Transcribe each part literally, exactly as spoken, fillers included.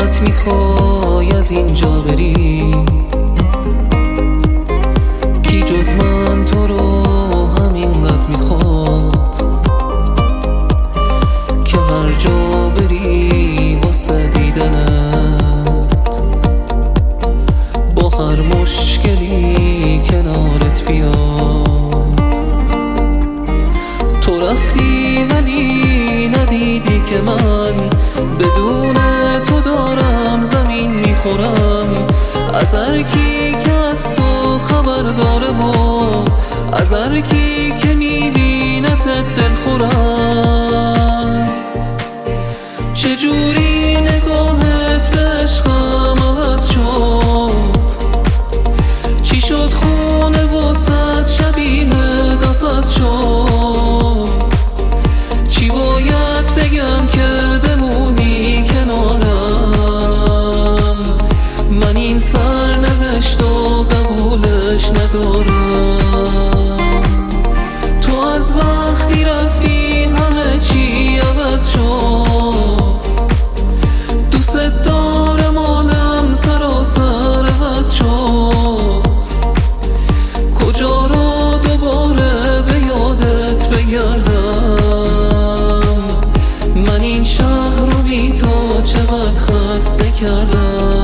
اینقدر میخوای از اینجا بری؟ کی جز من تو رو همینقدر میخواد که هر جا بری واسه دیدنت با هر مشکلی کنارت بیاد. تو رفتی ولی ندیدی که من بدون تو دارم زمین میخورم. از هر کی که از تو خبر داره و از هر کی که میبینت دل خورم. چجوری نگاهت به عشقم عوض شد؟ چی شد خونه واسد شبیه قفس شد؟ چی باید بگم که بمونی کنارم؟ من این سرنوشت و قبولش ندارم. تو از وقتی رفتی همه چی عوض شد. دوست دارم عالم سراسر عوض شد. کجا رو دوباره به یادت بگردم؟ من این شهر رو بی تو چقدر خسته کردم.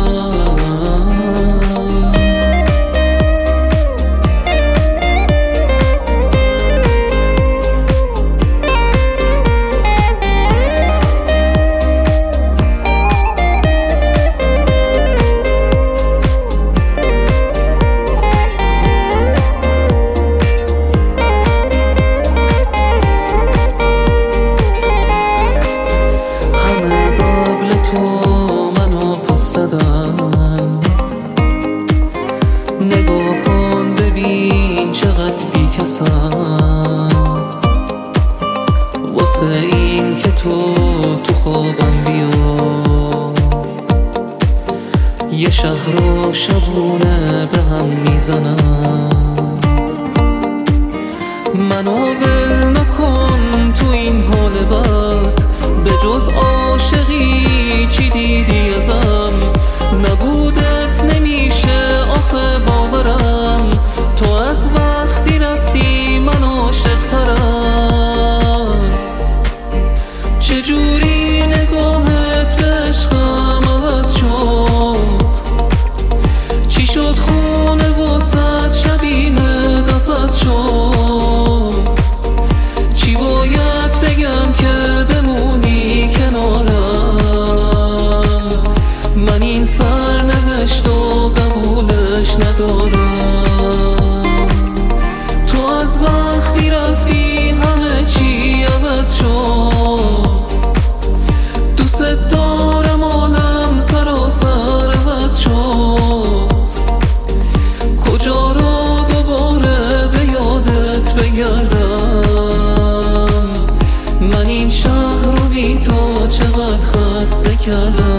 نگاه کن ببین چقدر بی کسم واسه این که تو تو خوابم بیا. یه شهر و شبونه به هم میزنم. منو ول نکن تو این حال بد. به جز عاشقی چی دیدی ازم؟ نبودت نمیشه آخه باورم. تو از وقتی رفتی من عاشق ترم. چجوری نگاهت به عشقم عوض شد؟ چی شد خونه واسد شبیه قفس شد؟ چی باید بگم که بمونی کنارم؟ من این سرنوشت و قبولش ندارم. تو از وقتی رفتی همه چی عوض شد. دوست دارم عالم سراسر عوض شد. کجا رو دوباره به یادت بگردم؟ من این شهر رو بی تو چقدر خسته کردم.